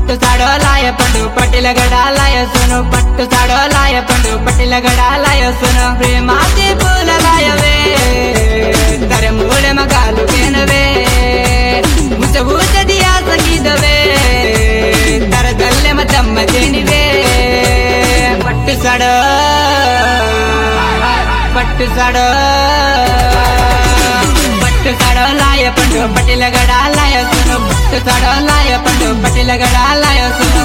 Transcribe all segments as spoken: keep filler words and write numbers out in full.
पट्टु साडो लाय पंडु पटिल गडालाय सुनो पट्टु साडो लाय पंडु पटिल गडालाय सुनो प्रेमाचे फूल लायवे तरे मूळे मगालु केनवे मुझ भूत दिया सगीदवे तर दल्ले मदम्म जेनिवे पट्टु साडो पट्टु साडो पट्टु साडो लाय पंडु पटिल गडालाय सुनो पट्टु साडो लाय पंडु पटिल गडालाय सुनो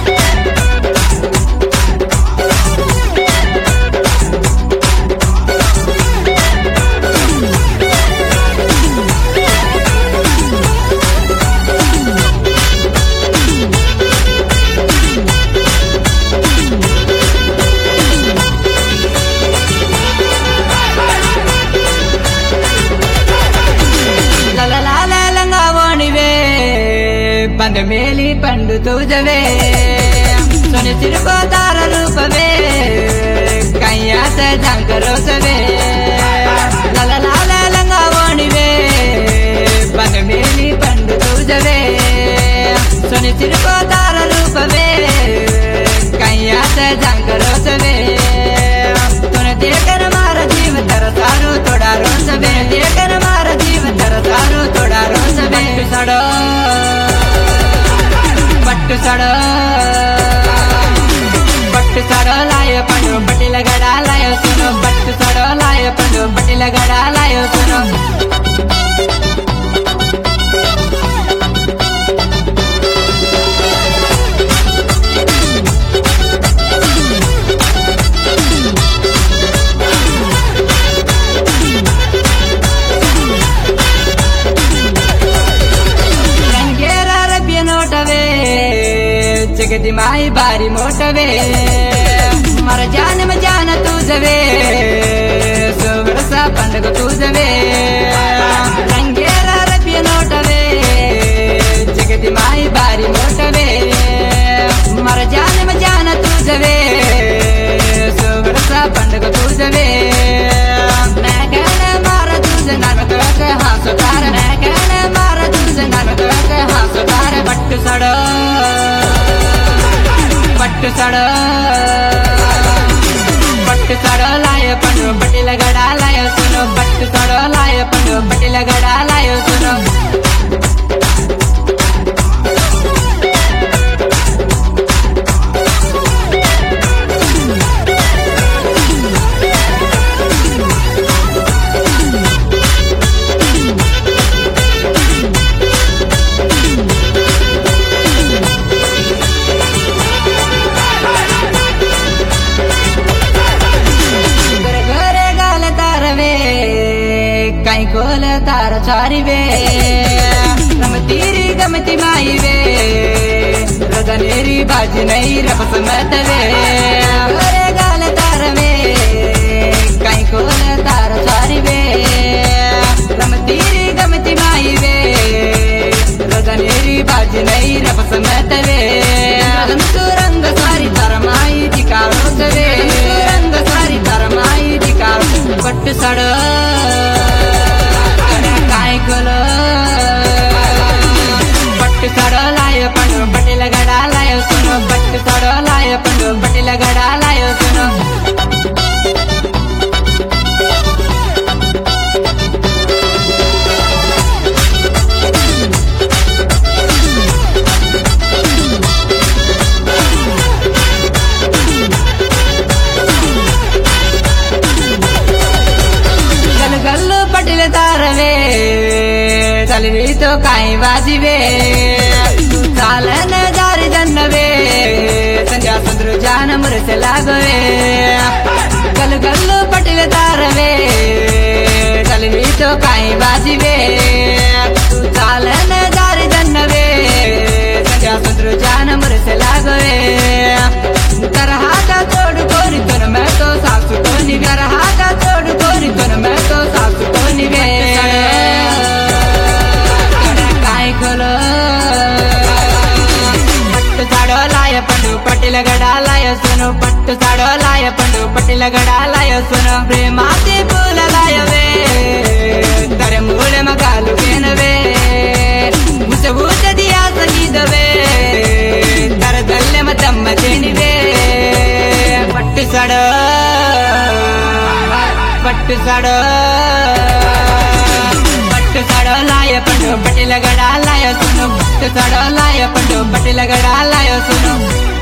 पंद मेली पंडु तुझवे सोने सिर को तार रूपवे कैया से झंकरो सवे लाला लाला लंगा वणिवे पंद मेली पंडु तुझवे सोने सिर को तार रूपवे कैया से झंकरो सवे तूने देखकर मारा जीव तर सारू थोड़ा रो सवे देखकर मारा जीव तर सारू थोड़ा रो सवे सड़ो पट्टु साडो पट्टु साडो लाय पंडु पटिल गडालाय सुनो पट्टु साडो लाय पंडु पटिल गडालाय सुनो जगती माई बारी मोटवे मर जान में जान तुझवे सोवरसा पंडग तुझवे रंगेरा रबिय नोटवे जगती माई बारी मोटवे मर जान में जान तुझवे सोवरसा पंडग तुझवे नैकन मार तुझ नरक हासो तार नैकन मार तुझ नरक हासो तार पट्टु साडो पट्टु साडो पट्टु साडो लाय पंडु पटिल गडालाय सुनो पट्टु साडो लाय पंडु पटिल गडालाय सुनो कोल तार चारिवे रमतीरी गमती माईवे रदनेरी बाजी नहीं रपस मतवे गोरे गाल तारवे कई कोल तार चारिवे रमतीरी गमती माईवे रदनेरी बाजी नहीं रपस मतवे रंग सारी तरमाई दिकारो सवे रंग सारी तरमाई दिकारो पट्टु साडो पट्टु साडो लाय पंडु पटिल गडालाय सुनो पट्टु साडो लाय पंडु पटिल गडालाय सुनो गल गल्लु पटिल तारवे चलवी तो काई बाजीवे चालन जारी जन्नवे संध्या सुंदर जान मुरसे लागवे गल गल्लु पटिल तारवे चलवी तो काई बाजीवे चालन जारी जन्नवे संध्या सुंदर जान मुरसे लागवे तरहा का तोड़ कोरी तुन मैं तो सासु को निवे तरहा का तोड़ कोरी तुन मैं तो सासु को निवे पट्टु साडो लाय पंडु पटिल गडालाय सुनो पट्टु साडो लाय पंडु पटिल गडालाय सुनो प्रेमाचे फूल लायवे तरे मूळे मगालु केनवे मुझ भूत दिया सगीदवे पट्टू साड़ो पट्टू साड़ो लायो पंडो पटेल गड़ा लायो सुनो पट्टू साड़ो लायो पंडो पटेल गड़ा लायो सुनो।